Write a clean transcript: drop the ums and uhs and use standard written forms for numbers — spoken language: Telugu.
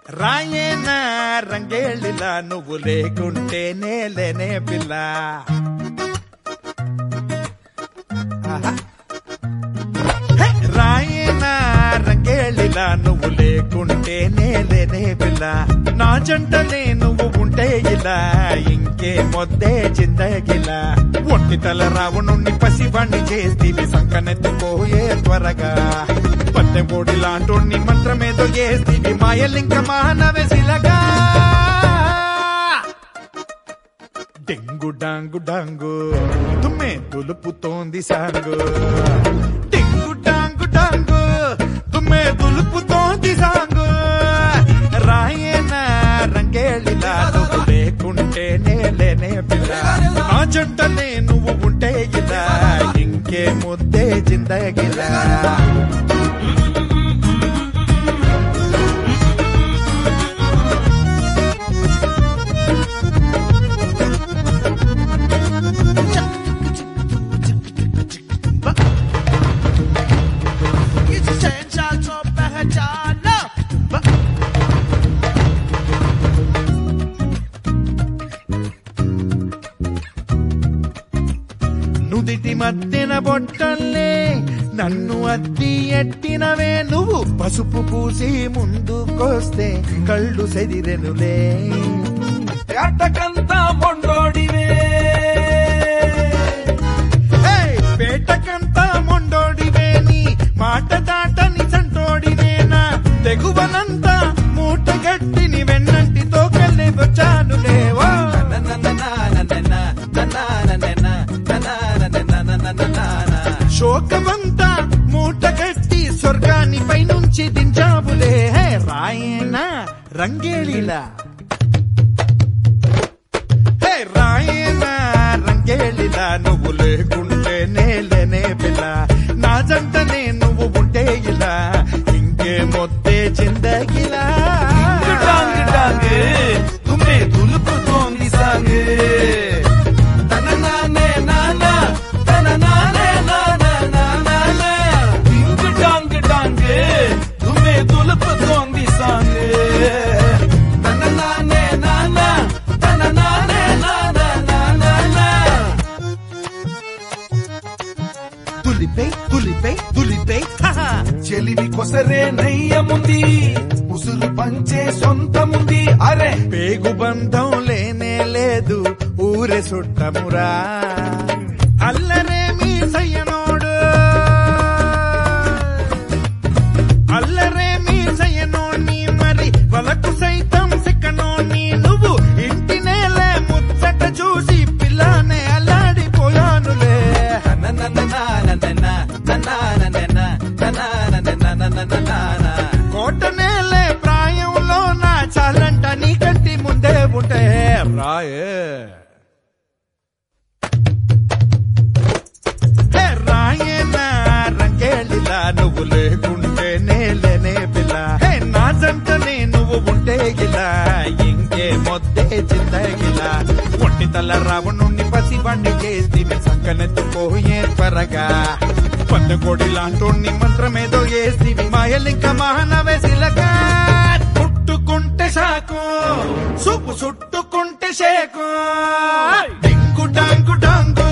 రాయేనా రంగేళ్ళిలా నువ్వు లేకుంటేనే లేనే పిల్ల. రాయేనా రంగేళ్ళిలా నువ్వు లేకుంటేనే లేనే పిల్ల. నా జంటలే నువ్వు ఉంటే ఇలా ఇంకే మొద్దే చిందగిలా. ఒంటి తల రావణుణ్ణి పసివాణ్ణి చేస్తీవి సంకనెత్తుకోయే త్వరగా. పట్టెమూడి లాంటోణ్ణి మంత్రమేదో చేస్తీవి మాయలింక మానవెసిలగా. డెంగు డాంగు డాంగు తుమ్మే దులుపుతోంది సాంగు. డెంగు డాంగు డాంగు తుమ్మే దులుపుతోంది సాంగు. రాయేనా రంగేళ్ళిలా నువ్వు లేకుంటేనే లేనే పిల్ల. ఆ జంటలే నువ్వు ఉంటే ఇలా ఇంకే ముద్దే జిందగిలా. నుదిటి మధ్యన బొట్టల్లే నన్ను అద్ది ఎట్టినవే నువ్వు. పసుపు పూసి ముందుకొస్తే కళ్ళు సెదిరెనులే. పేటకంతా మొండోడివే, పేటకంతా మొండోడివే. నీ మాట దాటని సంటోడివేనా. తెగువనంతా మూటగట్టిని వెన్నంటితో కళ్ళే వచ్చానులేవో. శోకమంతా మూటగట్టి స్వర్గాన్ని పైనుంచి దించావులే. రాయేనా రంగేళిలా. రాయేనా రంగేళిలా నువ్వు లేకుంటేనే లేనే పిల్ల. నా జంటనే నువ్వు ఉంటే ఇలా ఇంకే మొత్తే జిందగిలా. డాంగ్ డాంగ్ తుమ్మే దులుపుతోంది సాంగ్. తన నానే నానా తన నానే నానా నానా. డింగ్ డాంగ్ డాంగ్ తుమ్మే దులుపుతోంది సాంగ్. తన నానే నానా తన నానే నానా నానా. తులిపై తులిపై తులిపై చెలివి కొసరే నయ్యముంది, ఉసురు పంచే సొంతముంది. అరే పేగు బంధం లేనే లేదు ఊరే సుట్టమురా. అల్లరే మీ సయ్యనోడు అల్లరే మీ సయ్యనోణ్ణి మరి వలకు సైతం సిక్కనోణ్ణి. నువ్వు ఇంటి నేలే ముచ్చట చూసి పిల్లనే అల్లాడిపోయానులే. కోట నేలే ప్రాయంలో నా చాలంట నీ కంటి ముందే ఉంటే రాయే. రాయేనా రంగేళిలా నువ్వు లేకుంటేనే లేనే పిల్ల. నా జంటనే నువ్వు ఉంటే ఇలా ఇంకే మొత్తే జిందగిలా. ఒంటి తల రావణుణ్ణి పసివాణ్ణి చేస్తీవి సంకనెత్తుకోయే త్వరగా. పందకోడి లాంటోణ్ణి మంత్రమేదో చేస్తీవి మాయలింక మానవెసిలగా. పుట్టుకుంటే సాకు సూపు చుట్టుకుంటే షేకు. డింగు డాంగు డాంగు